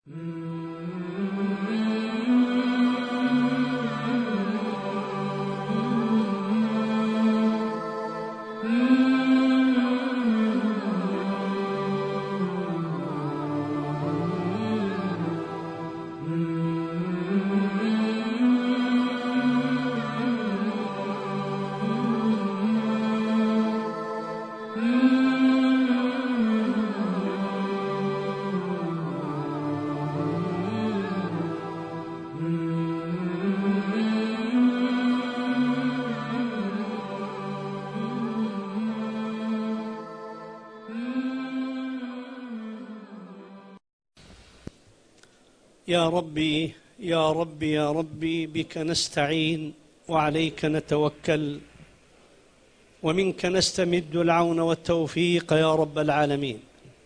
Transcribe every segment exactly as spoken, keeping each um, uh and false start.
يا ربي يا ربي يا ربي بك نستعين وعليك نتوكل ومنك نستمد العون والتوفيق يا رب العالمين.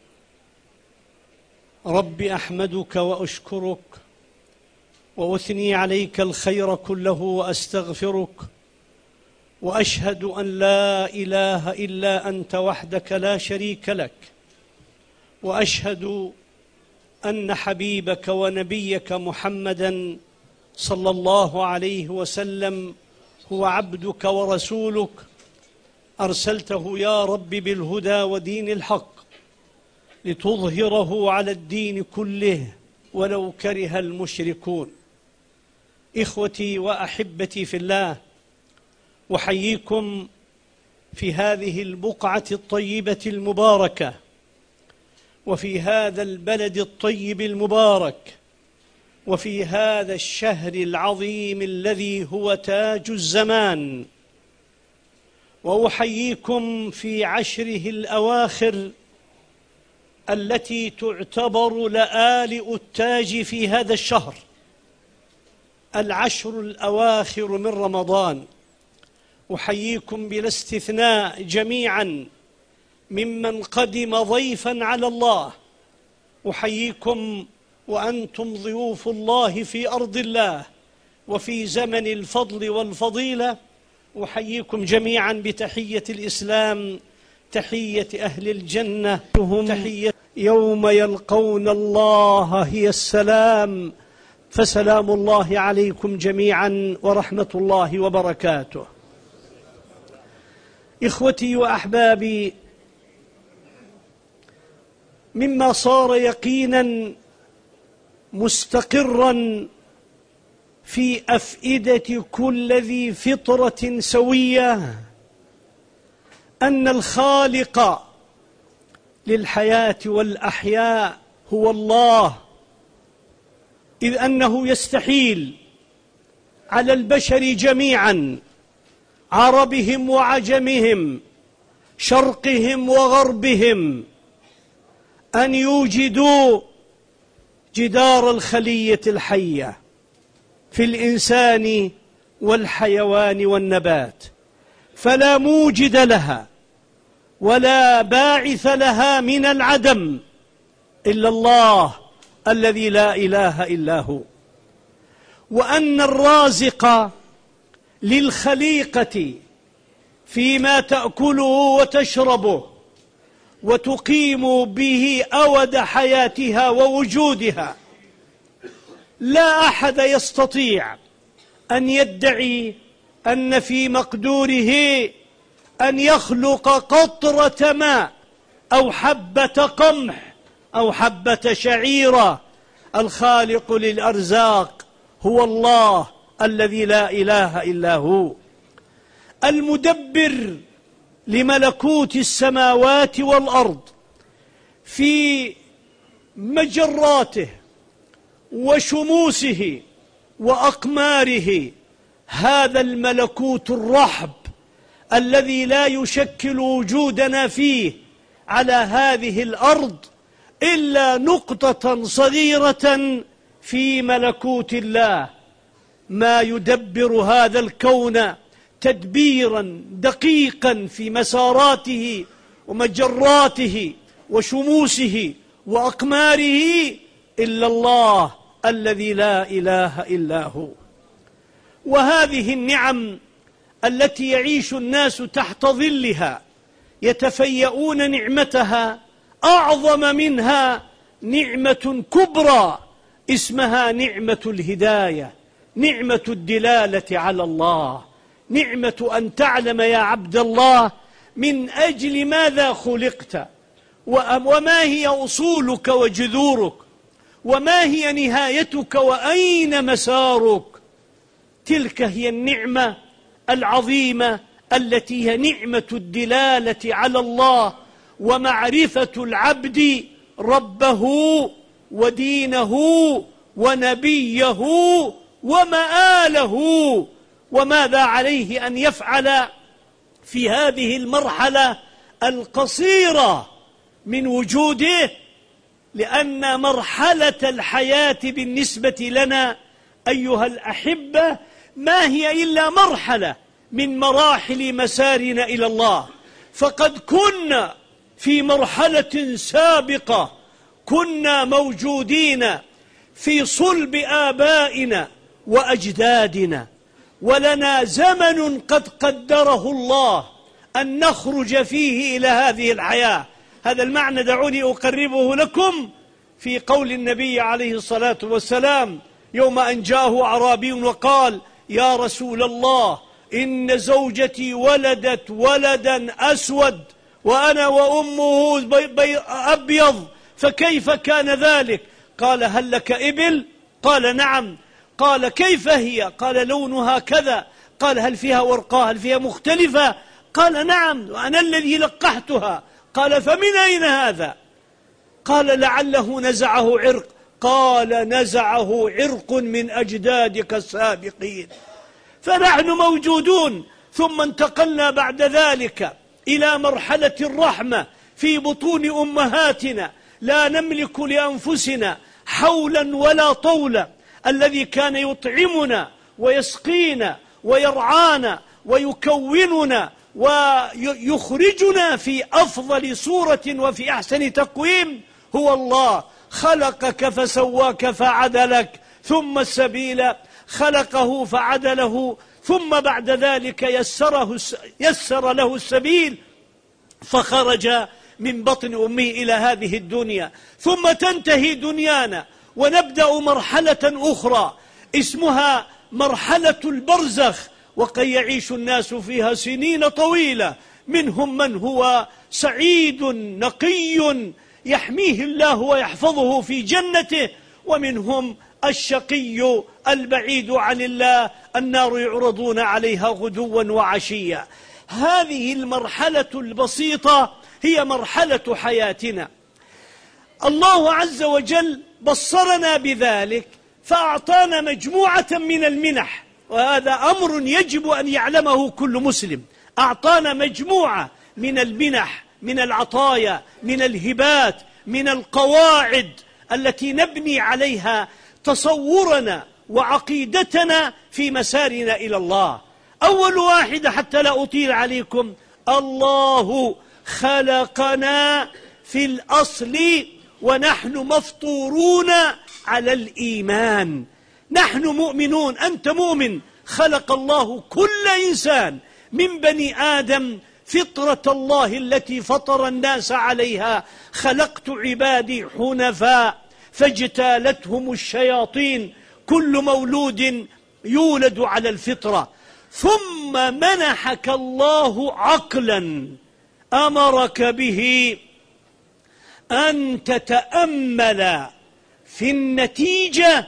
رب أحمدك وأشكرك وأثني عليك الخير كله وأستغفرك وأشهد أن لا إله إلا أنت وحدك لا شريك لك، وأشهد أن حبيبك ونبيك محمدًا صلى الله عليه وسلم هو عبدك ورسولك، أرسلته يا رب بالهدى ودين الحق لتظهره على الدين كله ولو كره المشركون. إخوتي وأحبتي في الله، أحييكم في هذه البقعة الطيبة المباركة وفي هذا البلد الطيب المبارك وفي هذا الشهر العظيم الذي هو تاج الزمان، وأحييكم في عشره الأواخر التي تعتبر لآلئ التاج في هذا الشهر، العشر الأواخر من رمضان. أحييكم بلا استثناء جميعاً ممن قدم ضيفاً على الله، أحييكم وأنتم ضيوف الله في أرض الله وفي زمن الفضل والفضيلة. أحييكم جميعاً بتحية الإسلام، تحية أهل الجنة، تحية يوم يلقون الله هي السلام، فسلام الله عليكم جميعاً ورحمة الله وبركاته. إخوتي وأحبابي، مما صار يقيناً مستقراً في أفئدة كل ذي فطرة سوية أن الخالق للحياة والأحياء هو الله، إذ أنه يستحيل على البشر جميعاً، عربهم وعجمهم، شرقهم وغربهم، أن يوجدوا جدار الخلية الحية في الإنسان والحيوان والنبات، فلا موجد لها ولا باعث لها من العدم إلا الله الذي لا إله إلا هو، وأن الرازق للخليقة فيما تأكله وتشربه وتقيم به أود حياتها ووجودها، لا أحد يستطيع أن يدعي أن في مقدوره أن يخلق قطرة ماء أو حبة قمح أو حبة شعيرة. الخالق للأرزاق هو الله الذي لا إله إلا هو، المدبر لملكوت السماوات والأرض في مجراته وشموسه وأقماره. هذا الملكوت الرحب الذي لا يشكل وجودنا فيه على هذه الأرض إلا نقطة صغيرة في ملكوت الله، ما يدبر هذا الكون تدبيرا دقيقا في مساراته ومجراته وشموسه وأقماره إلا الله الذي لا إله إلا هو. وهذه النعم التي يعيش الناس تحت ظلها يتفيئون نعمتها، أعظم منها نعمة كبرى اسمها نعمة الهداية، نعمة الدلالة على الله، نعمة أن تعلم يا عبد الله من أجل ماذا خلقت، وما هي أصولك وجذورك، وما هي نهايتك وأين مسارك. تلك هي النعمة العظيمة التي هي نعمة الدلالة على الله ومعرفة العبد ربه ودينه ونبيه ومآله، وماذا عليه أن يفعل في هذه المرحلة القصيرة من وجوده. لأن مرحلة الحياة بالنسبة لنا أيها الأحبة ما هي إلا مرحلة من مراحل مسارنا إلى الله. فقد كنا في مرحلة سابقة كنا موجودين في صلب آبائنا وأجدادنا، ولنا زمن قد قدره الله أن نخرج فيه إلى هذه الحياة. هذا المعنى دعوني أقربه لكم في قول النبي عليه الصلاة والسلام يوم أن جاءه أعرابي وقال: يا رسول الله، إن زوجتي ولدت ولدا أسود وأنا وأمه أبيض، فكيف كان ذلك؟ قال: هل لك إبل؟ قال: نعم. قال: كيف هي؟ قال: لونها كذا. قال: هل فيها ورقة؟ هل فيها مختلفة؟ قال: نعم، وأنا الذي لقحتها. قال: فمن أين هذا؟ قال: لعله نزعه عرق. قال: نزعه عرق من أجدادك السابقين. فنحن موجودون، ثم انتقلنا بعد ذلك إلى مرحلة الرحمة في بطون أمهاتنا، لا نملك لأنفسنا حولا ولا طولا. الذي كان يطعمنا ويسقينا ويرعانا ويكوننا ويخرجنا في أفضل صورة وفي أحسن تقويم هو الله. خلقك فسواك فعدلك، ثم السبيل خلقه فعدله، ثم بعد ذلك يسره يسر له السبيل فخرج من بطن أمه إلى هذه الدنيا. ثم تنتهي دنيانا ونبدأ مرحلة أخرى اسمها مرحلة البرزخ، وقد يعيش الناس فيها سنين طويلة، منهم من هو سعيد نقي يحميه الله ويحفظه في جنته، ومنهم الشقي البعيد عن الله، النار يعرضون عليها غدوا وعشيا. هذه المرحلة البسيطة هي مرحلة حياتنا. الله عز وجل بصرنا بذلك فأعطانا مجموعة من المنح، وهذا أمر يجب أن يعلمه كل مسلم. أعطانا مجموعة من المنح، من العطايا، من الهبات، من القواعد التي نبني عليها تصورنا وعقيدتنا في مسارنا إلى الله. أول واحدة حتى لا أطيل عليكم: الله خلقنا في الأصل ونحن مفطورون على الإيمان. نحن مؤمنون، أنت مؤمن. خلق الله كل إنسان من بني آدم فطرة الله التي فطر الناس عليها. خلقت عبادي حنفاء فاجتالتهم الشياطين. كل مولود يولد على الفطرة. ثم منحك الله عقلا أمرك به أن تتأمل في النتيجة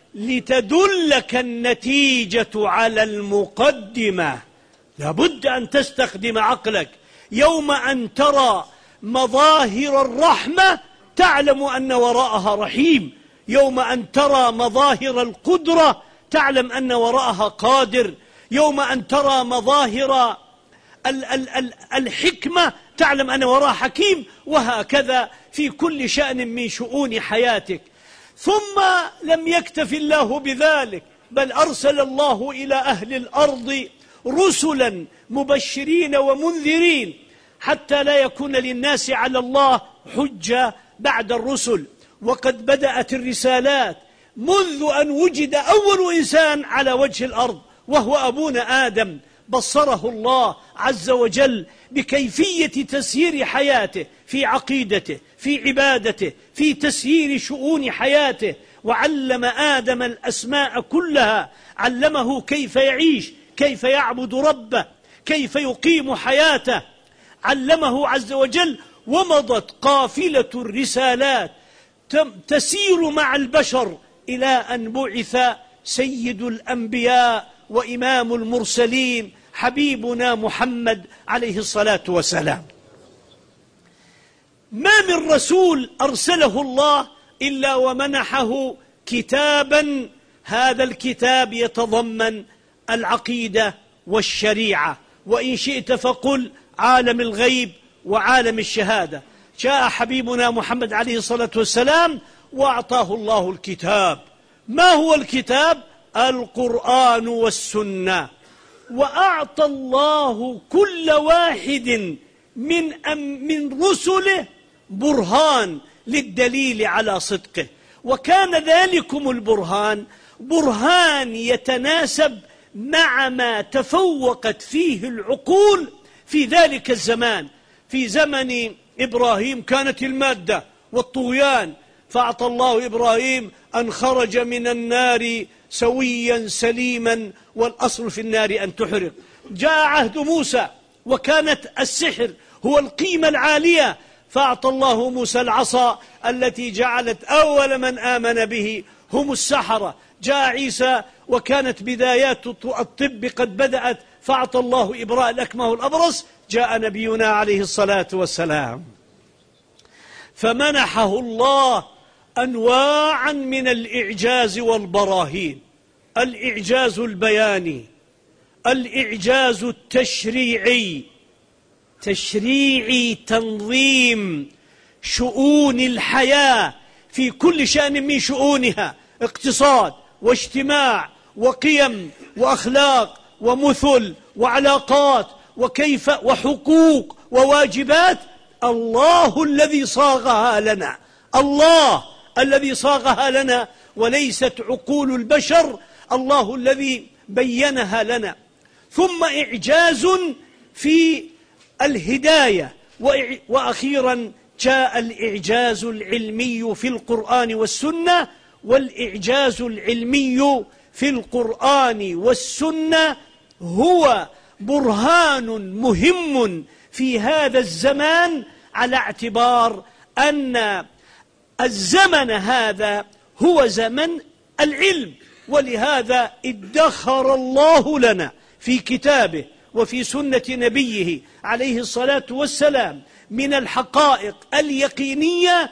لتدلك النتيجة على المقدمة. لابد أن تستخدم عقلك. يوم أن ترى مظاهر الرحمة تعلم أن وراءها رحيم. يوم أن ترى مظاهر القدرة تعلم أن وراءها قادر. يوم أن ترى مظاهر ال ال ال الحكمة تعلم أن وراءها حكيم. وهكذا في كل شأن من شؤون حياتك. ثم لم يكتف الله بذلك، بل أرسل الله إلى أهل الأرض رسلا مبشرين ومنذرين حتى لا يكون للناس على الله حجة بعد الرسل. وقد بدأت الرسالات منذ أن وجد أول إنسان على وجه الأرض وهو أبونا آدم. بصره الله عز وجل بكيفية تسيير حياته في عقيدته، في عبادته، في تسيير شؤون حياته. وعلم آدم الأسماء كلها، علمه كيف يعيش، كيف يعبد ربه، كيف يقيم حياته، علمه عز وجل. ومضت قافلة الرسالات تسير مع البشر إلى أن بعث سيد الأنبياء وإمام المرسلين حبيبنا محمد عليه الصلاة والسلام. ما من رسول أرسله الله إلا ومنحه كتابا، هذا الكتاب يتضمن العقيدة والشريعة، وإن شئت فقل عالم الغيب وعالم الشهادة. جاء حبيبنا محمد عليه الصلاة والسلام وأعطاه الله الكتاب. ما هو الكتاب؟ القرآن والسنة. وأعطى الله كل واحد من من رسله برهان للدليل على صدقه، وكان ذلكم البرهان برهان يتناسب مع ما تفوقت فيه العقول في ذلك الزمان. في زمن إبراهيم كانت المادة والطغيان، فأعطى الله إبراهيم أن خرج من النار سويا سليما، والأصل في النار أن تحرق. جاء عهد موسى وكانت السحر هو القيمة العالية، فأعطى الله موسى العصا التي جعلت أول من آمن به هم السحرة. جاء عيسى وكانت بدايات الطب قد بدأت، فأعطى الله إبراء الأكمه والأبرص. جاء نبينا عليه الصلاة والسلام فمنحه الله أنواعا من الإعجاز والبراهين: الإعجاز البياني، الإعجاز التشريعي، تشريعي تنظيم شؤون الحياة في كل شأن من شؤونها، اقتصاد واجتماع وقيم وأخلاق ومثل وعلاقات وكيف وحقوق وواجبات. الله الذي صاغها لنا، الله الذي صاغها لنا، وليست عقول البشر، الله الذي بينها لنا. ثم إعجاز في الهداية، وأخيرا جاء الإعجاز العلمي في القرآن والسنة. والإعجاز العلمي في القرآن والسنة هو برهان مهم في هذا الزمان، على اعتبار أن الزمن هذا هو زمن العلم. ولهذا ادخر الله لنا في كتابه وفي سنة نبيه عليه الصلاة والسلام من الحقائق اليقينية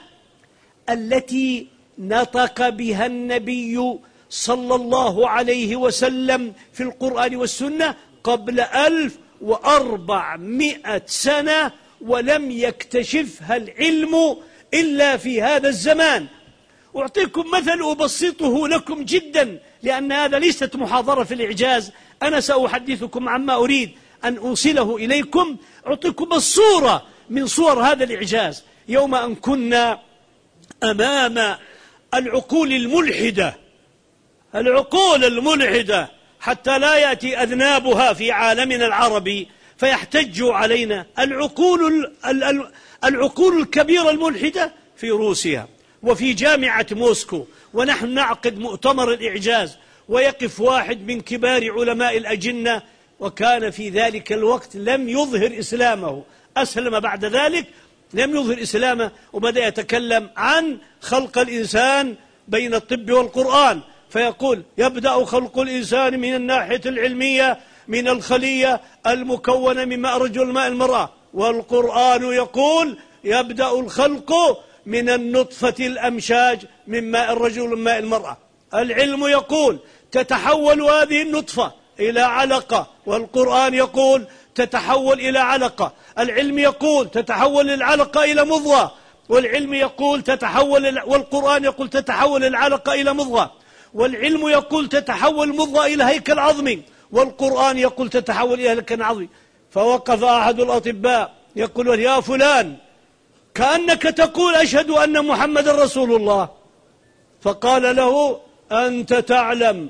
التي نطق بها النبي صلى الله عليه وسلم في القرآن والسنة قبل ألف وأربعمائة سنة، ولم يكتشفها العلم إلا في هذا الزمان. أعطيكم مثل أبسطه لكم جدا، لأن هذا ليست محاضرة في الإعجاز، أنا سأحدثكم عما أريد أن أوصله إليكم. أعطيكم الصورة من صور هذا الإعجاز. يوم أن كنا أمام العقول الملحدة، العقول الملحدة حتى لا يأتي أذنابها في عالمنا العربي فيحتجوا علينا، العقول العقول الكبيرة الملحدة في روسيا وفي جامعة موسكو، ونحن نعقد مؤتمر الإعجاز، ويقف واحد من كبار علماء الأجنة، وكان في ذلك الوقت لم يظهر إسلامه، أسلم بعد ذلك، لم يظهر إسلامه، وبدأ يتكلم عن خلق الإنسان بين الطب والقرآن، فيقول يبدأ خلق الإنسان من الناحية العلمية من الخلية المكونة من ماء الرجل وماء المرأة، والقرآن يقول يبدأ الخلق من النطفة الأمشاج من ماء الرجل وماء المرأة. العلم يقول تتحول هذه النطفة إلى علقة، والقرآن يقول تتحول إلى علقة. العلم يقول تتحول العلقة إلى مضغة، والعلم يقول تتحول، والقرآن يقول تتحول العلقة إلى مضغة، والعلم يقول تتحول المضغة إلى هيكل عظمي، والقرآن يقول تتحول إلى هيكل عظمي. فوقف أحد الأطباء يقول يا فلان كأنك تقول أشهد أن محمد رسول الله، فقال له أنت تعلم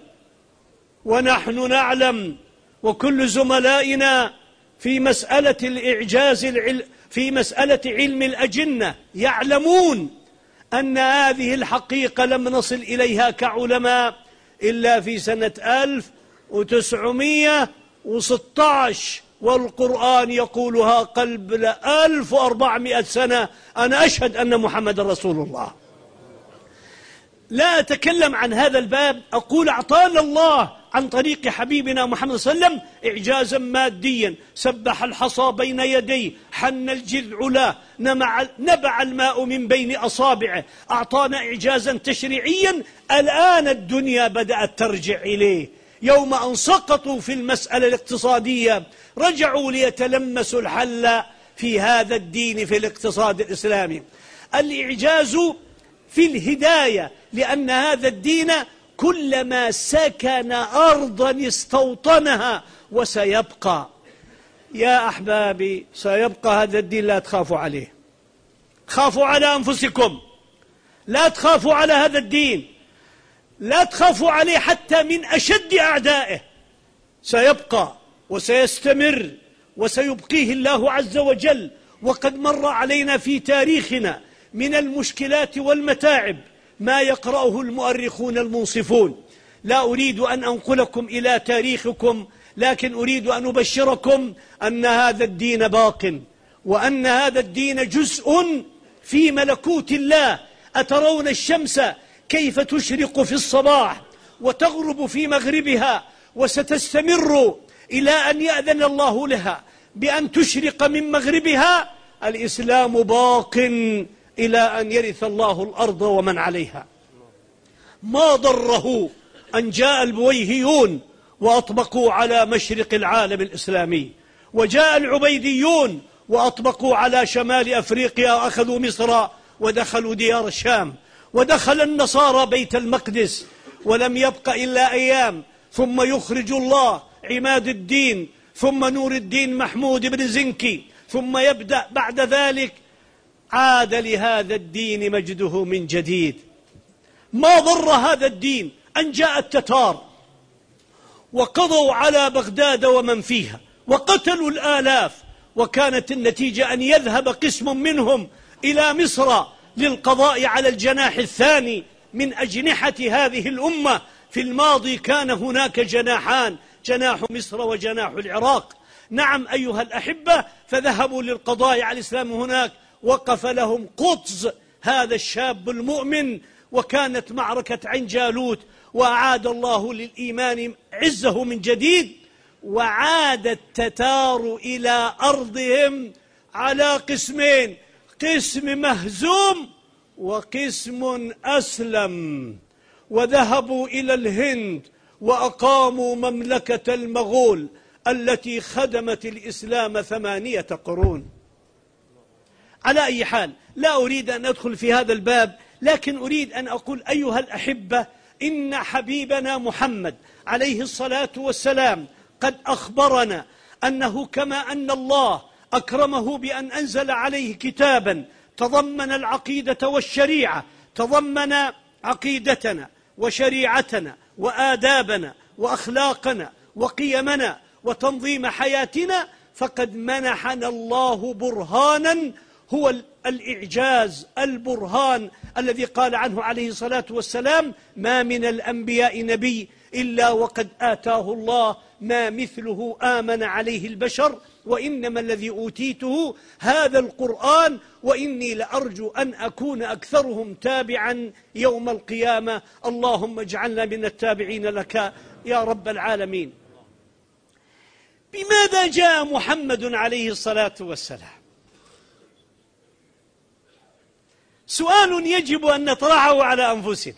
ونحن نعلم وكل زملائنا في مسألة الإعجاز العل... في مسألة علم الأجنة يعلمون أن هذه الحقيقة لم نصل إليها كعلماء إلا في سنة ألف وتسعمائة وستة عشر، والقرآن يقولها قبل ألف وأربعمائة سنة. أنا أشهد أن محمد رسول الله. لا أتكلم عن هذا الباب، أقول أعطانا الله عن طريق حبيبنا محمد صلى الله عليه وسلم إعجازا ماديا. سبح الحصى بين يديه، حن الجذع له، نبع الماء من بين أصابعه. أعطانا إعجازا تشريعيا الآن الدنيا بدأت ترجع إليه. يوم أن سقطوا في المسألة الاقتصادية رجعوا ليتلمسوا الحل في هذا الدين في الاقتصاد الإسلامي. الإعجاز في الهداية، لأن هذا الدين كلما سكن أرضا استوطنها وسيبقى. يا أحبابي سيبقى هذا الدين، لا تخافوا عليه. خافوا على أنفسكم، لا تخافوا على هذا الدين، لا تخافوا عليه حتى من أشد أعدائه. سيبقى وسيستمر وسيبقيه الله عز وجل. وقد مر علينا في تاريخنا من المشكلات والمتاعب ما يقرأه المؤرخون المنصفون. لا أريد أن أنقلكم إلى تاريخكم، لكن أريد أن أبشركم أن هذا الدين باق، وأن هذا الدين جزء في ملكوت الله. أترون الشمس كيف تشرق في الصباح وتغرب في مغربها، وستستمر إلى أن يأذن الله لها بأن تشرق من مغربها. الإسلام باق إلى أن يرث الله الأرض ومن عليها. ما ضره أن جاء البويهيون وأطبقوا على مشرق العالم الإسلامي، وجاء العبيديون وأطبقوا على شمال أفريقيا وأخذوا مصر ودخلوا ديار الشام، ودخل النصارى بيت المقدس، ولم يبق إلا أيام ثم يخرج الله عماد الدين، ثم نور الدين محمود بن زنكي، ثم يبدأ بعد ذلك. عاد لهذا الدين مجده من جديد. ما ضر هذا الدين أن جاء التتار وقضوا على بغداد ومن فيها وقتلوا الآلاف، وكانت النتيجة أن يذهب قسم منهم إلى مصر للقضاء على الجناح الثاني من أجنحة هذه الأمة. في الماضي كان هناك جناحان، جناح مصر وجناح العراق. نعم أيها الأحبة، فذهبوا للقضاء على الإسلام هناك. وقف لهم قطز هذا الشاب المؤمن، وكانت معركة عين جالوت، وأعاد الله للإيمان عزه من جديد. وعاد التتار إلى أرضهم على قسمين، قسم مهزوم وقسم أسلم، وذهبوا إلى الهند وأقاموا مملكة المغول التي خدمت الإسلام ثمانية قرون. على أي حال لا أريد أن أدخل في هذا الباب، لكن أريد أن أقول أيها الأحبة إن حبيبنا محمد عليه الصلاة والسلام قد أخبرنا أنه كما أن الله أكرمه بأن أنزل عليه كتابا تضمن العقيدة والشريعة، تضمن عقيدتنا وشريعتنا وآدابنا وأخلاقنا وقيمنا وتنظيم حياتنا، فقد منحنا الله برهانا هو الإعجاز، البرهان الذي قال عنه عليه الصلاة والسلام: ما من الأنبياء نبي إلا وقد آتاه الله ما مثله آمن عليه البشر، وإنما الذي أوتيته هذا القرآن، وإني لأرجو أن أكون أكثرهم تابعا يوم القيامة. اللهم اجعلنا من التابعين لك يا رب العالمين. بماذا جاء محمد عليه الصلاة والسلام؟ سؤال يجب أن نطرحه على أنفسنا.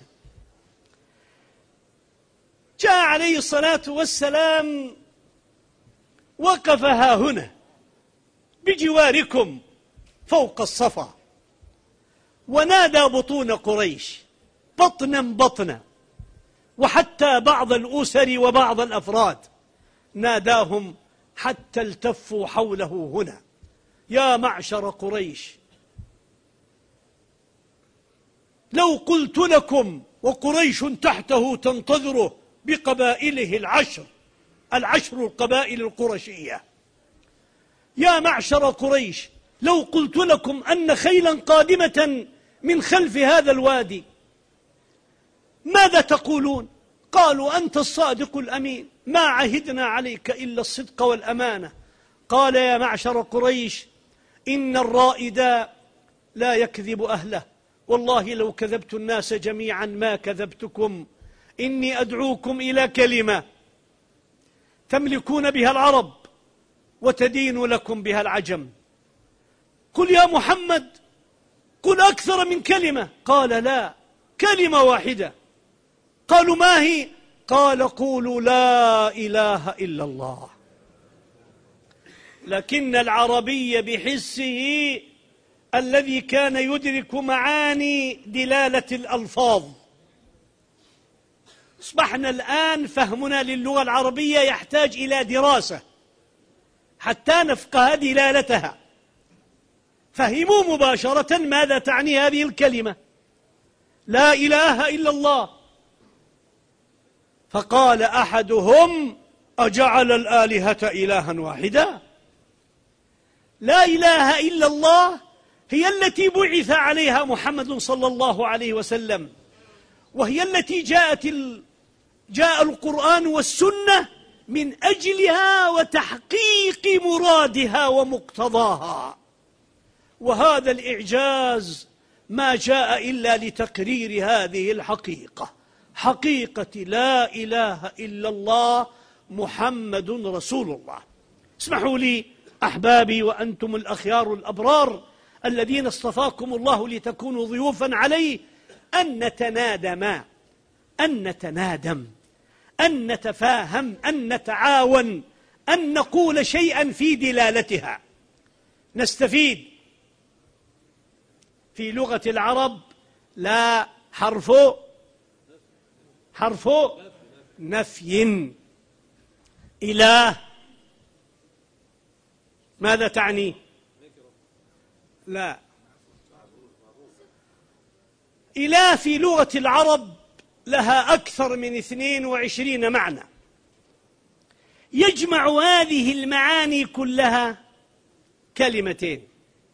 جاء عليه الصلاة والسلام، وقف ها هنا بجواركم فوق الصفا، ونادى بطون قريش بطنا بطنا، وحتى بعض الأسر وبعض الأفراد ناداهم حتى التفوا حوله هنا: يا معشر قريش، لو قلت لكم وقريش تحته تنتظره بقبائله العشر العشر القبائل القرشية، يا معشر قريش، لو قلت لكم أن خيلا قادمة من خلف هذا الوادي ماذا تقولون؟ قالوا أنت الصادق الأمين، ما عهدنا عليك إلا الصدق والأمانة. قال يا معشر قريش إن الرائد لا يكذب أهله، والله لو كذبت الناس جميعا ما كذبتكم، إني أدعوكم إلى كلمة تملكون بها العرب وتدين لكم بها العجم. قل يا محمد، قل أكثر من كلمة. قال لا، كلمة واحدة. قالوا ما هي؟ قال قولوا لا إله إلا الله. لكن العربي بحسه الذي كان يدرك معاني دلالة الألفاظ، أصبحنا الآن فهمنا للغة العربية يحتاج إلى دراسة حتى نفقه دلالتها. فهموا مباشرة ماذا تعني هذه الكلمة لا إله إلا الله. فقال أحدهم أجعل الآلهة إلها واحدا؟ لا إله إلا الله هي التي بعث عليها محمد صلى الله عليه وسلم، وهي التي جاءت ال... جاء القرآن والسنة من أجلها وتحقيق مرادها ومقتضاها. وهذا الإعجاز ما جاء إلا لتقرير هذه الحقيقة، حقيقة لا إله إلا الله محمد رسول الله. اسمحوا لي أحبابي وأنتم الأخيار الأبرار الذين اصطفاكم الله لتكونوا ضيوفا عليه أن نتنادم، أن نتنادم، أن نتفاهم، أن نتعاون، أن نقول شيئا في دلالتها. نستفيد في لغة العرب لا حرف حرف نفي. إله ماذا تعني؟ لا، إله في لغة العرب لها أكثر من اثنين وعشرين معنى، يجمع هذه المعاني كلها كلمتين: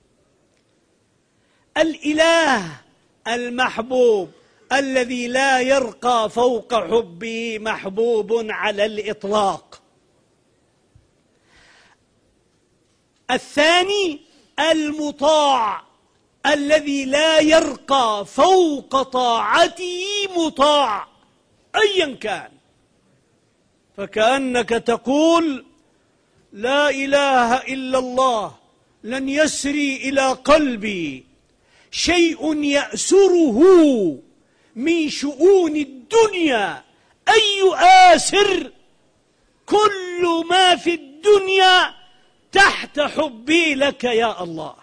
الإله المحبوب الذي لا يرقى فوق حبه محبوب على الإطلاق. الثاني المطاع الذي لا يرقى فوق طاعته مطاع أيا كان. فكأنك تقول لا إله إلا الله لن يسري إلى قلبي شيء يأسره من شؤون الدنيا أي آسر، كل ما في الدنيا تحت حبي لك يا الله.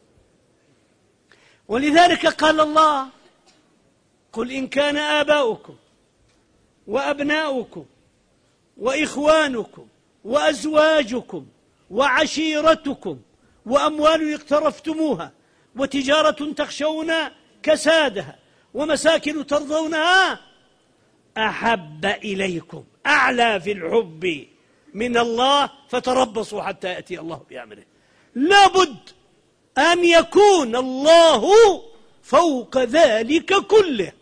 ولذلك قال الله: قل إن كان آباؤكم وأبناؤكم وإخوانكم وأزواجكم وعشيرتكم وأموال اقترفتموها وتجارة تخشون كسادها ومساكن ترضونها أحب إليكم، أعلى في الحب من الله، فتربصوا حتى يأتي الله بأمره. لابد أن يكون الله فوق ذلك كله.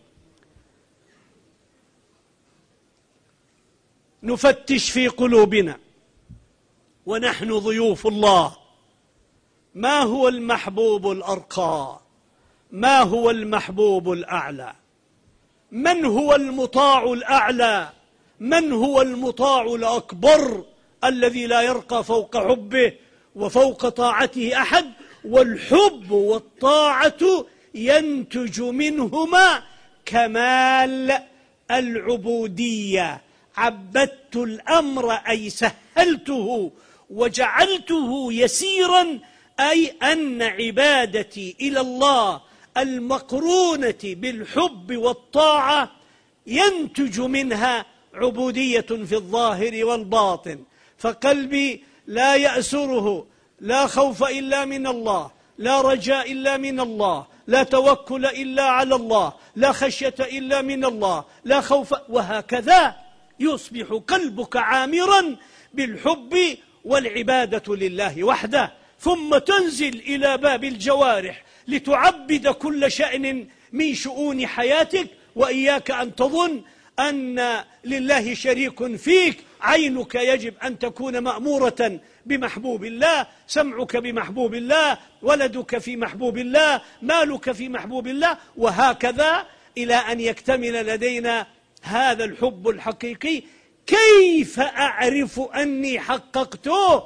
نفتش في قلوبنا ونحن ضيوف الله، ما هو المحبوب الأرقى؟ ما هو المحبوب الأعلى؟ من هو المطاع الأعلى؟ من هو المطاع الأكبر الذي لا يرقى فوق حبه وفوق طاعته أحد؟ والحب والطاعة ينتج منهما كمال العبودية. عبدت الأمر أي سهلته وجعلته يسيرا، أي أن عبادتي إلى الله المقرونة بالحب والطاعة ينتج منها عبودية في الظاهر والباطن. فقلبي لا يأسره لا خوف إلا من الله، لا رجاء إلا من الله، لا توكل إلا على الله، لا خشية إلا من الله، لا خوف، وهكذا يصبح قلبك عامرا بالحب والعبادة لله وحده. ثم تنزل إلى باب الجوارح لتعبد كل شأن من شؤون حياتك، وإياك أن تظن أن لله شريك فيك. عينك يجب أن تكون مأمورة بمحبوب الله، سمعك بمحبوب الله، ولدك في محبوب الله، مالك في محبوب الله، وهكذا إلى أن يكتمل لدينا هذا الحب الحقيقي. كيف أعرف أني حققته؟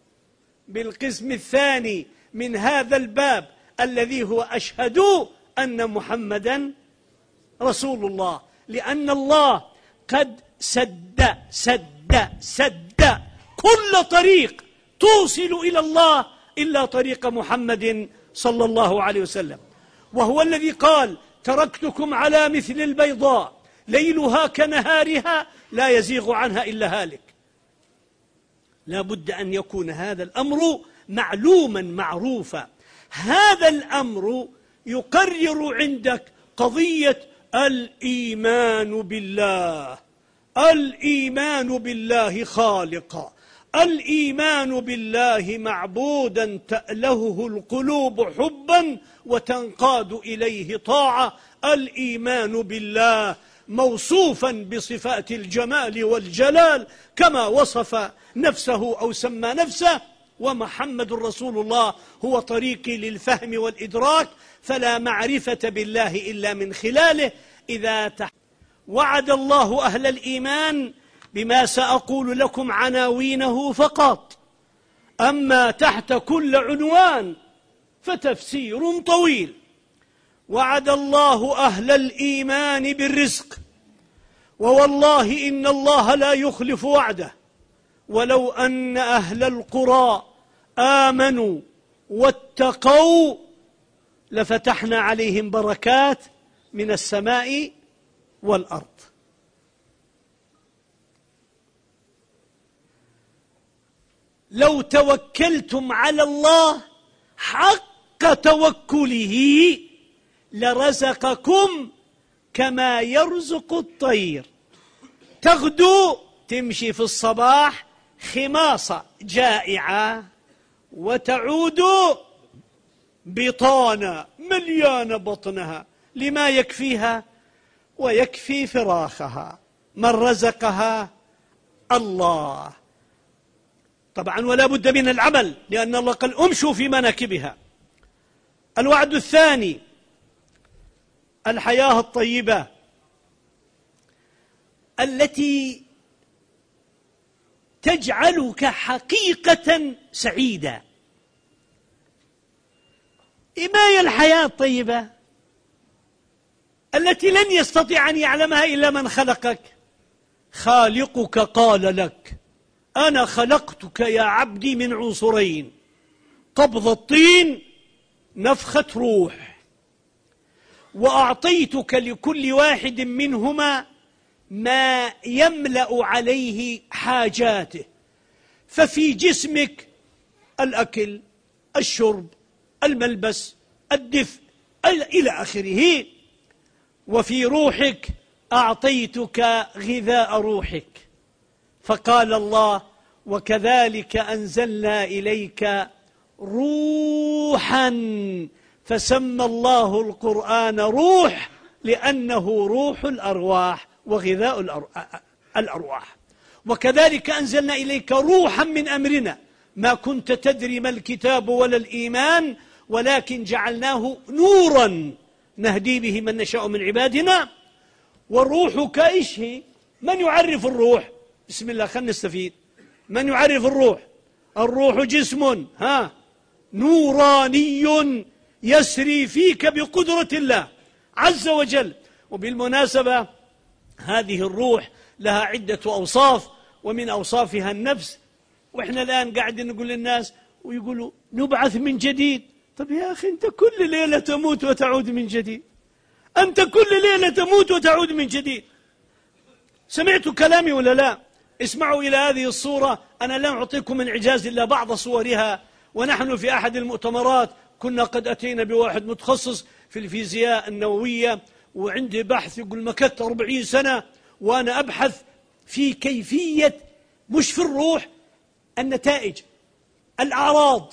بالقسم الثاني من هذا الباب الذي هو أشهد أن محمدا رسول الله، لأن الله قد سد سد سد كل طريق توصل إلى الله إلا طريق محمد صلى الله عليه وسلم، وهو الذي قال: تركتكم على مثل البيضاء ليلها كنهارها لا يزيغ عنها إلا هالك. لا بد أن يكون هذا الأمر معلوما معروفا. هذا الأمر يقرر عندك قضية الإيمان بالله، الإيمان بالله خالقا، الإيمان بالله معبودا تألهه القلوب حبا وتنقاد إليه طاعة، الإيمان بالله موصوفا بصفات الجمال والجلال كما وصف نفسه أو سمى نفسه. ومحمد رسول الله هو طريقي للفهم والإدراك، فلا معرفة بالله إلا من خلاله. إذا تح... وعد الله أهل الإيمان بما سأقول لكم عناوينه فقط، أما تحت كل عنوان فتفسير طويل. وعد الله أهل الإيمان بالرزق، ووالله إن الله لا يخلف وعده، ولو أن أهل القرى آمنوا واتقوا لفتحنا عليهم بركات من السماء والأرض. لو توكلتم على الله حق توكله لرزقكم كما يرزق الطير، تغدو تمشي في الصباح خماصة جائعة وتعود بطانة مليانة بطنها، لما يكفيها ويكفي فراخها. من رزقها؟ الله طبعا، ولا بد من العمل، لأن الله قال: امشوا في مناكبها. الوعد الثاني الحياة الطيبة التي تجعلك حقيقة سعيدا. ما هي الحياة الطيبة التي لن يستطيع أن يعلمها إلا من خلقك؟ خالقك قال لك: أنا خلقتك يا عبدي من عنصرين، قبض الطين، نفخة روح، وأعطيتك لكل واحد منهما ما يملأ عليه حاجاته. ففي جسمك الأكل، الشرب، الملبس، الدفء إلى آخره. وفي روحك أعطيتك غذاء روحك، فقال الله: وكذلك أنزلنا إليك روحا، فسمى الله القرآن روح لأنه روح الأرواح وغذاء الأرواح. وكذلك أنزلنا إليك روحا من أمرنا، ما كنت تدري ما الكتاب ولا الإيمان، ولكن جعلناه نورا نهدي به من نشاء من عبادنا. والروح كإيش هي؟ من يعرف الروح؟ بسم الله، خلنا نستفيد. من يعرف الروح؟ الروح جسم ها نوراني يسري فيك بقدرة الله عز وجل. وبالمناسبة هذه الروح لها عدة أوصاف، ومن أوصافها النفس. وإحنا الآن قاعدين نقول للناس ويقولوا نبعث من جديد. طب يا أخي، أنت كل ليلة تموت وتعود من جديد، أنت كل ليلة تموت وتعود من جديد. سمعتوا كلامي ولا لا؟ اسمعوا إلى هذه الصورة. أنا لا أعطيكم من إعجاز إلا بعض صورها. ونحن في أحد المؤتمرات كنا قد أتينا بواحد متخصص في الفيزياء النووية، وعندي بحث يقول مكثت أربعين سنة وأنا أبحث في كيفية، مش في الروح، النتائج، الأعراض،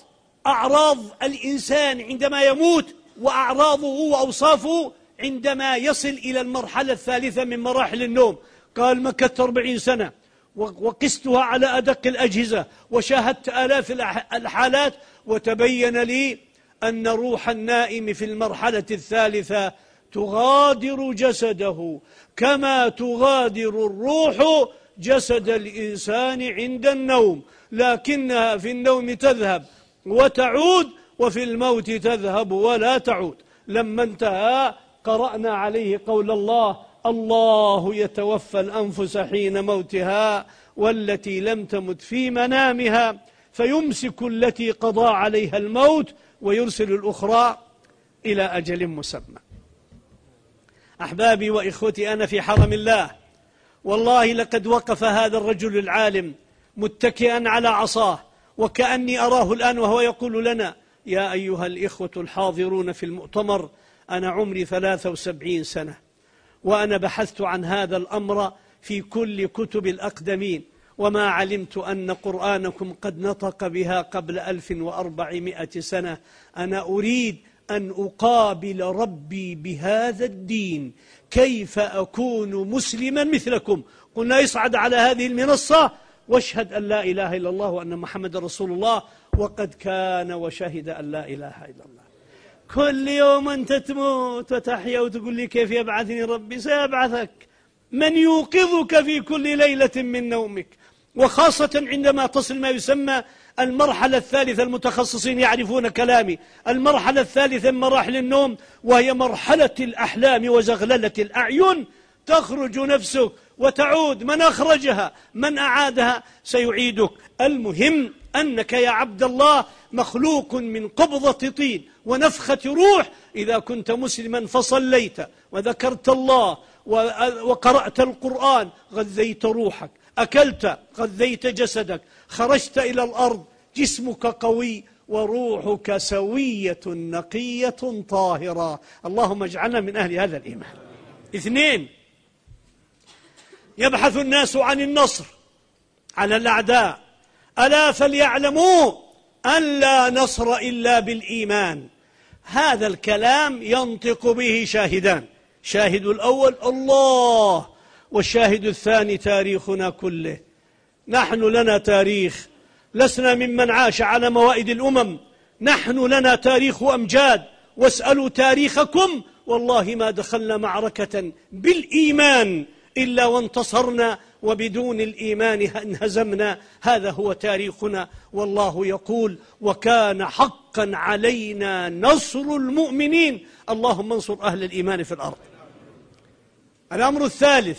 أعراض الإنسان عندما يموت وأعراضه وأوصافه عندما يصل إلى المرحلة الثالثة من مراحل النوم. قال مكثت أربعين سنة وقستها على أدق الأجهزة وشاهدت آلاف الحالات، وتبين لي أن روح النائم في المرحلة الثالثة تغادر جسده كما تغادر الروح جسد الإنسان عند النوم، لكنها في النوم تذهب وتعود وفي الموت تذهب ولا تعود. لما انتهى قرأنا عليه قول الله: الله يتوفى الأنفس حين موتها والتي لم تمت في منامها فيمسك التي قضى عليها الموت ويرسل الأخرى إلى أجل مسمى. أحبابي وإخوتي، أنا في حرم الله، والله لقد وقف هذا الرجل العالم متكئا على عصاه، وكأني أراه الآن وهو يقول لنا: يا أيها الإخوة الحاضرون في المؤتمر، أنا عمري ثلاثة وسبعين سنة، وأنا بحثت عن هذا الأمر في كل كتب الأقدمين، وما علمت أن قرآنكم قد نطق بها قبل ألف وأربعمائة سنة. أنا أريد أن أقابل ربي بهذا الدين، كيف أكون مسلما مثلكم؟ قلنا: يصعد على هذه المنصة واشهد أن لا إله إلا الله وأن محمد رسول الله. وقد كان وشهد أن لا إله إلا الله. كل يوم أنت تموت وتحيا وتقول لي كيف يبعثني ربي؟ سيبعثك. من يوقظك في كل ليلة من نومك، وخاصة عندما تصل ما يسمى المرحلة الثالثة. المتخصصين يعرفون كلامي. المرحلة الثالثة من مراحل النوم، وهي مرحلة الأحلام وزغللة الأعين. تخرج نفسك وتعود، من أخرجها من أعادها سيعيدك. المهم أنك يا عبد الله مخلوق من قبضة طين ونفخة روح. إذا كنت مسلما فصليت وذكرت الله وقرأت القرآن غذيت روحك، أكلت غذيت جسدك، خرجت إلى الأرض جسمك قوي وروحك سوية نقية طاهرة. اللهم اجعلنا من أهل هذا الإيمان. اثنين، يبحث الناس عن النصر على الأعداء، ألا فليعلموا أن لا نصر إلا بالإيمان. هذا الكلام ينطق به شاهدان: شاهد الأول الله، والشاهد الثاني تاريخنا كله. نحن لنا تاريخ، لسنا ممن عاش على موائد الأمم. نحن لنا تاريخ أمجاد، واسألوا تاريخكم، والله ما دخلنا معركة بالإيمان إلا وانتصرنا، وبدون الإيمان انهزمنا. هذا هو تاريخنا، والله يقول: وكان حقا علينا نصر المؤمنين. اللهم انصر أهل الإيمان في الأرض. الأمر الثالث،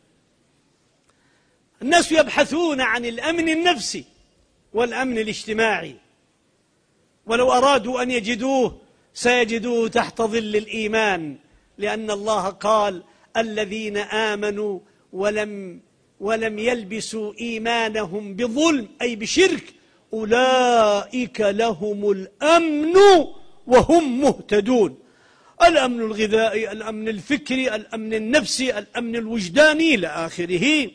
الناس يبحثون عن الأمن النفسي والأمن الاجتماعي، ولو أرادوا أن يجدوه سيجدوه تحت ظل الإيمان، لأن الله قال: الذين آمنوا ولم ولم يلبسوا إيمانهم بظلم أي بشرك أولئك لهم الأمن وهم مهتدون. الأمن الغذائي، الأمن الفكري، الأمن النفسي، الأمن الوجداني إلى آخره.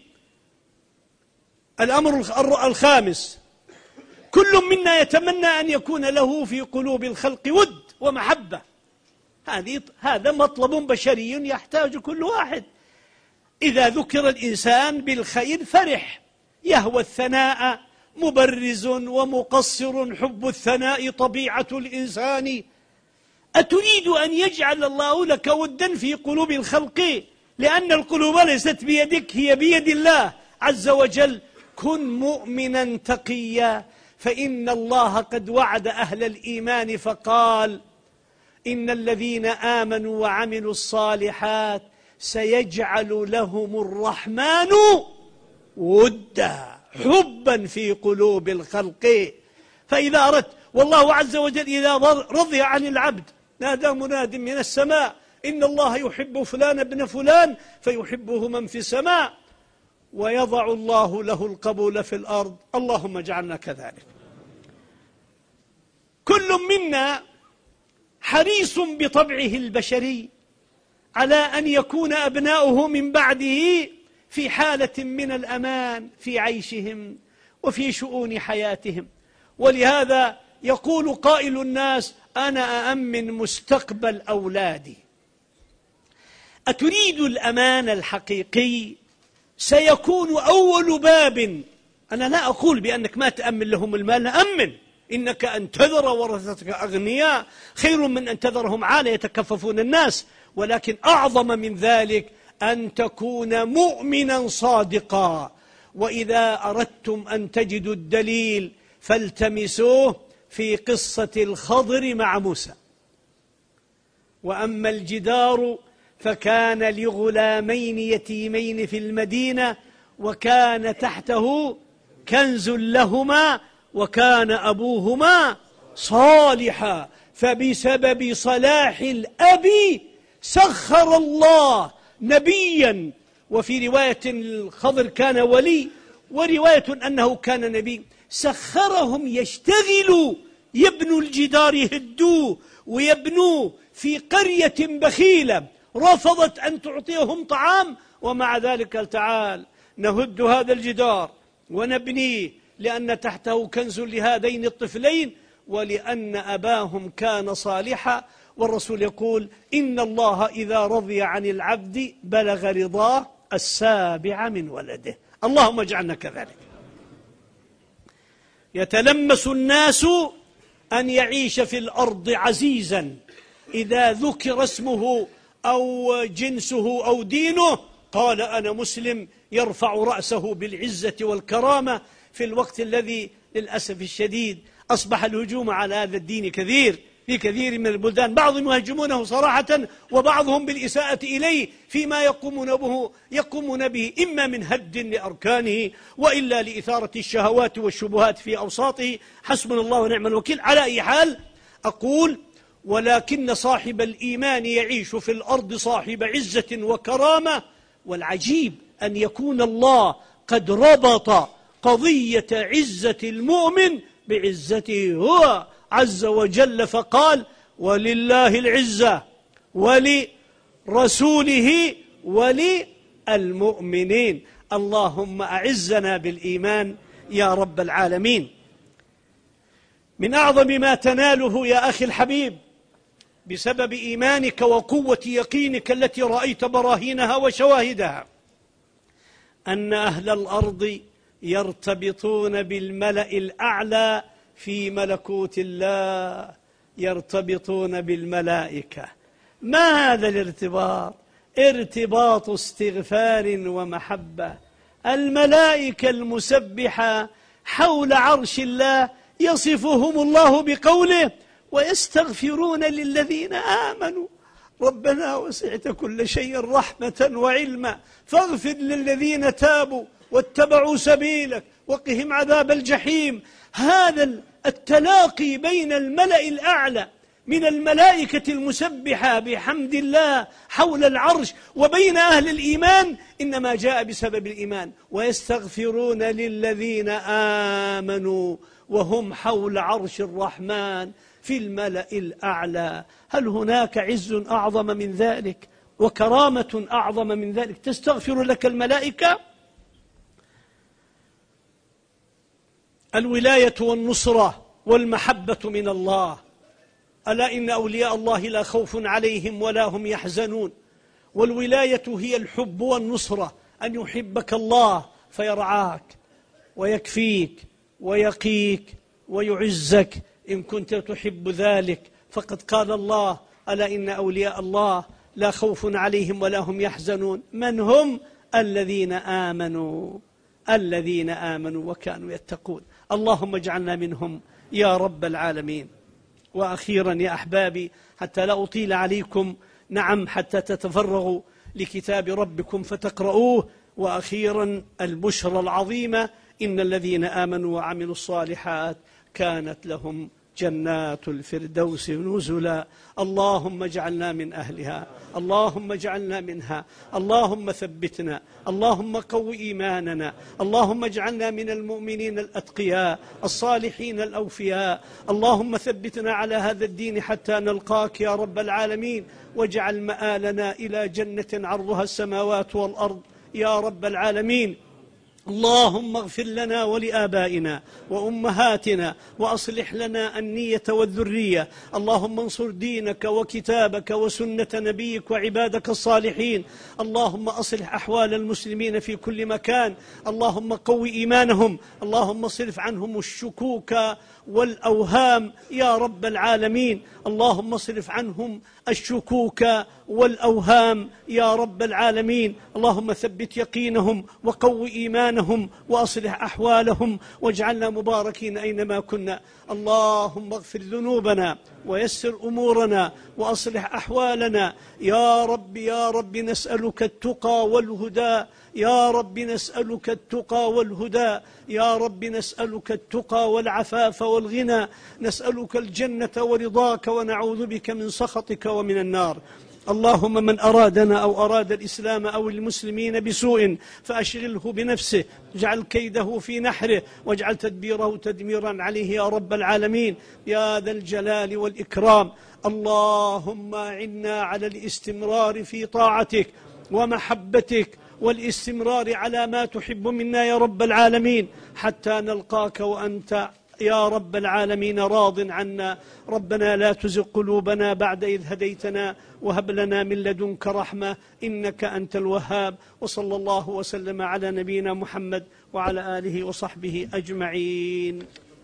الأمر الخامس، كل منا يتمنى أن يكون له في قلوب الخلق ود ومحبة. هذه هذا مطلب بشري يحتاج كل واحد. إذا ذكر الإنسان بالخير فرح، يهوى الثناء، مبرز ومقصر، حب الثناء طبيعة الإنسان. أتريد أن يجعل الله لك ودا في قلوب الخلق؟ لأن القلوب ليست بيدك، هي بيد الله عز وجل. كن مؤمنا تقيا، فإن الله قد وعد أهل الإيمان فقال: إن الذين آمنوا وعملوا الصالحات سيجعل لهم الرحمن ودا، حبا في قلوب الخلق. فإذا أردت، والله عز وجل إذا رضي عن العبد نادى مناد من السماء: إن الله يحب فلان ابن فلان، فيحبه من في السماء، ويضع الله له القبول في الأرض. اللهم اجعلنا كذلك. كل منا حريص بطبعه البشري على أن يكون أبناؤه من بعده في حالة من الأمان في عيشهم وفي شؤون حياتهم، ولهذا يقول قائل الناس: أنا أأمن مستقبل أولادي. أتريد الأمان الحقيقي؟ سيكون أول باب. أنا لا أقول بأنك ما تأمن لهم المال، أمن، إنك أن تذر ورثتك أغنياء خير من أن تذرهم عالة يتكففون الناس، ولكن أعظم من ذلك أن تكون مؤمنا صادقا. وإذا أردتم أن تجدوا الدليل فالتمسوه في قصة الخضر مع موسى. وأما الجدار فكان لغلامين يتيمين في المدينة وكان تحته كنز لهما وكان أبوهما صالحا فبسبب صلاح الأب سخر الله نبيا، وفي رواية الخضر كان ولي، ورواية أنه كان نبي، سخرهم يشتغلوا يبنوا الجدار يهدوه ويبنوه في قرية بخيلة رفضت أن تعطيهم طعام، ومع ذلك قال: تعال نهد هذا الجدار ونبنيه لأن تحته كنز لهذين الطفلين ولأن أباهم كان صالحا. والرسول يقول: إن الله إذا رضي عن العبد بلغ رضاه السابع من ولده. اللهم اجعلنا كذلك. يتلمس الناس أن يعيش في الأرض عزيزا، إذا ذكر اسمه أو جنسه أو دينه قال: أنا مسلم، يرفع رأسه بالعزة والكرامة، في الوقت الذي للأسف الشديد أصبح الهجوم على هذا الدين كثير في كثير من البلدان، بعضهم يهاجمونه صراحة وبعضهم بالإساءة إليه فيما يقومون به, يقومون به إما من هد لأركانه وإلا لإثارة الشهوات والشبهات في أوساطه. حسبنا الله ونعم الوكيل. على أي حال أقول: ولكن صاحب الإيمان يعيش في الأرض صاحب عزة وكرامة. والعجيب أن يكون الله قد ربط قضية عزة المؤمن بعزته هو عز وجل، فقال: ولله العزة ولرسوله وللمؤمنين. اللهم أعزنا بالإيمان يا رب العالمين. من أعظم ما تناله يا أخي الحبيب بسبب إيمانك وقوة يقينك التي رأيت براهينها وشواهدها أن أهل الأرض يرتبطون بالملأ الأعلى في ملكوت الله، يرتبطون بالملائكة. ما هذا الارتباط؟ ارتباط استغفار ومحبة. الملائكة المسبحة حول عرش الله يصفهم الله بقوله: ويستغفرون للذين آمنوا ربنا وسعت كل شيء رحمة وعلما فاغفر للذين تابوا واتبعوا سبيلك وقهم عذاب الجحيم. هذا التلاقي بين الملأ الأعلى من الملائكة المسبحة بحمد الله حول العرش وبين أهل الإيمان إنما جاء بسبب الإيمان. ويستغفرون للذين آمنوا وهم حول عرش الرحمن في الملأ الأعلى. هل هناك عز أعظم من ذلك وكرامة أعظم من ذلك تستغفر لك الملائكة؟ الولاية والنصرة والمحبة من الله. ألا إن أولياء الله لا خوف عليهم ولا هم يحزنون. والولاية هي الحب والنصرة، أن يحبك الله فيرعاك ويكفيك ويقيك ويعزك إن كنت تحب ذلك. فقد قال الله: ألا إن أولياء الله لا خوف عليهم ولا هم يحزنون. من هم؟ الذين آمنوا الذين آمنوا وكانوا يتقون. اللهم اجعلنا منهم يا رب العالمين. وأخيرا يا أحبابي حتى لا أطيل عليكم، نعم حتى تتفرغوا لكتاب ربكم فتقرؤوه، وأخيرا البشرى العظيمة: إن الذين آمنوا وعملوا الصالحات كانت لهم جنات الفردوس نزلا. اللهم اجعلنا من أهلها، اللهم اجعلنا منها، اللهم ثبتنا، اللهم قو إيماننا، اللهم اجعلنا من المؤمنين الأتقياء الصالحين الأوفياء. اللهم ثبتنا على هذا الدين حتى نلقاك يا رب العالمين، واجعل مآلنا إلى جنة عرضها السماوات والأرض يا رب العالمين. اللهم اغفر لنا ولآبائنا وأمهاتنا وأصلح لنا النية والذرية. اللهم انصر دينك وكتابك وسنة نبيك وعبادك الصالحين. اللهم أصلح أحوال المسلمين في كل مكان. اللهم قو إيمانهم. اللهم اصرف عنهم الشكوك والأوهام يا رب العالمين. اللهم اصرف عنهم الشكوك والأوهام يا رب العالمين. اللهم ثبت يقينهم وقو إيمانهم وأصلح أحوالهم واجعلنا مباركين أينما كنا. اللهم اغفر ذنوبنا ويسر أمورنا وأصلح أحوالنا يا رب. يا رب نسألك التقى والهدى. يا رب نسألك التقى والهدى. يا رب نسألك التقى والعفاف والغنى. نسألك الجنة ورضاك ونعوذ بك من سخطك ومن النار. اللهم من أرادنا أو أراد الإسلام أو المسلمين بسوء فأشغله بنفسه، اجعل كيده في نحره واجعل تدبيره تدميرا عليه يا رب العالمين يا ذا الجلال والإكرام. اللهم أعنا على الاستمرار في طاعتك ومحبتك والاستمرار على ما تحب منا يا رب العالمين حتى نلقاك وأنت يا رب العالمين راض عنا. ربنا لا تزغ قلوبنا بعد إذ هديتنا وهب لنا من لدنك رحمة إنك أنت الوهاب. وصلى الله وسلم على نبينا محمد وعلى آله وصحبه أجمعين.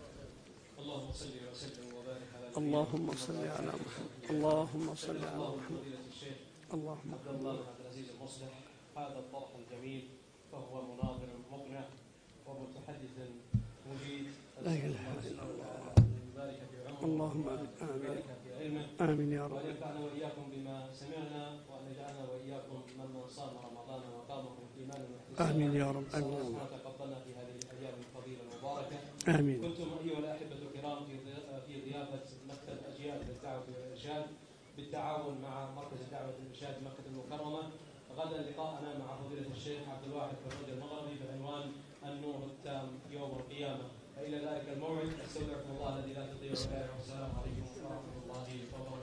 اللهم صل وسلم وبارك على اللهم صل على محمد. اللهم صل على محمد. الشيخ اللهم عبد الله عبد العزيز المصلح هذا الطرح الجميل، فهو مناظر مقنع ومتحدث مجيد. لا إله إلا الله. يبارك في عمره اللهم آمين ويبارك في علمه آمين يا رب. وأن ينفعنا وإياكم بما سمعنا وأن يجعلنا وإياكم ممن صام رمضان وقامه بالإيمان والاحتساب. آمين يا رب. آمين. وتقبلنا في هذه الأيام الفضيلة المباركة. آمين. كنتم أيها الأحبة الكرام في في ضيافة مكتب أجيال للدعوة والإرشاد بالتعاون مع مركز الدعوة والإرشاد مكة المكرمة. غدا لقاءنا مع فضيلة الشيخ عبد الواحد فرج المغربي بعنوان النور التام يوم القيامة. فإلى ذلك الموعد استودعكم الله الذي لا تضيع ودائعه. والسلام عليكم ورحمة الله وبركاته.